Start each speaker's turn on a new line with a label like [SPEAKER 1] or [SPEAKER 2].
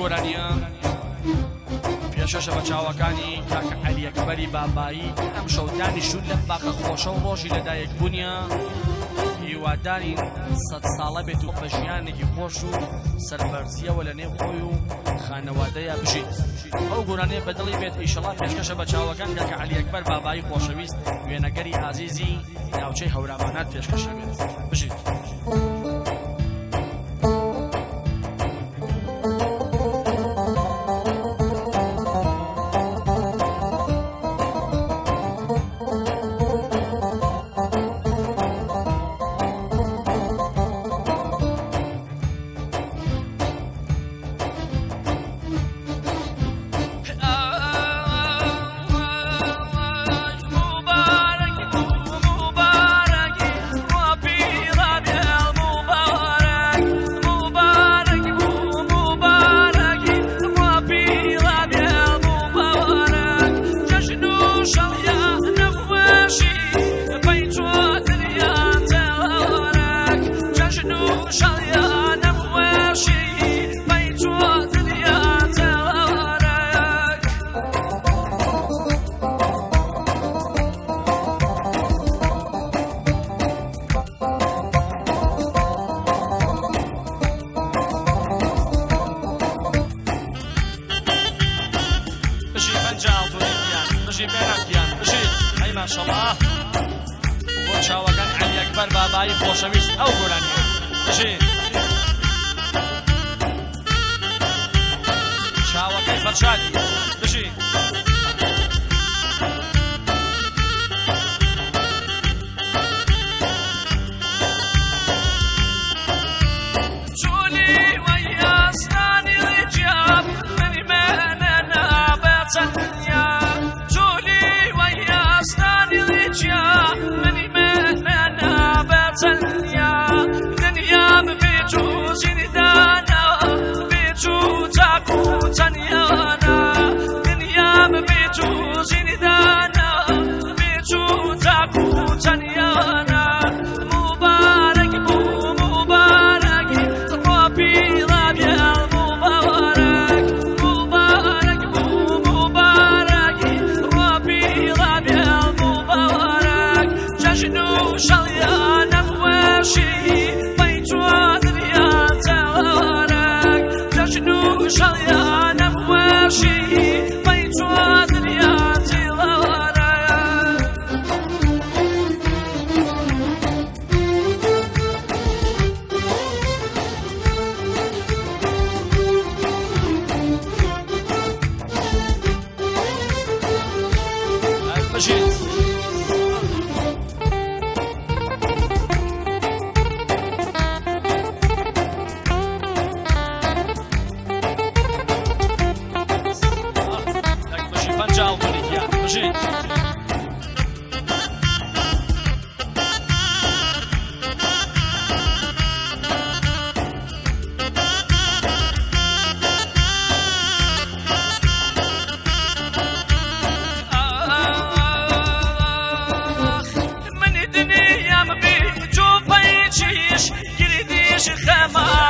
[SPEAKER 1] گۆرانیە پێشەشە بە چاوەکانی کاکە عەلی ئەکبەری بابایی ئەم شەودانی شون لەم باخە خۆشە و ڕۆژی لەدایک بوونیە هیوادارین سەد ساڵە بێت و بە ژیانێکی خۆش و سەربەرزیەوە لە نێو خۆی و خانەوادەیە بژیت ئەو گۆرانەیە بەدڵی بێت ئیشەڵا پێشکەشە بە چاوەکان کاکە عەلی ئەکبەر بابایی خۆشەویست وێنەگەری ئازیزی ناوچەی هەورامانات پێشکەشی بێت بژیت ماشەڵڵا بۆ چاوەکان عەلی ئەکبەر بابایی خۆشەویست ئەو گۆرانیە بژین چاوەکەی فەرشادی بژین
[SPEAKER 2] خما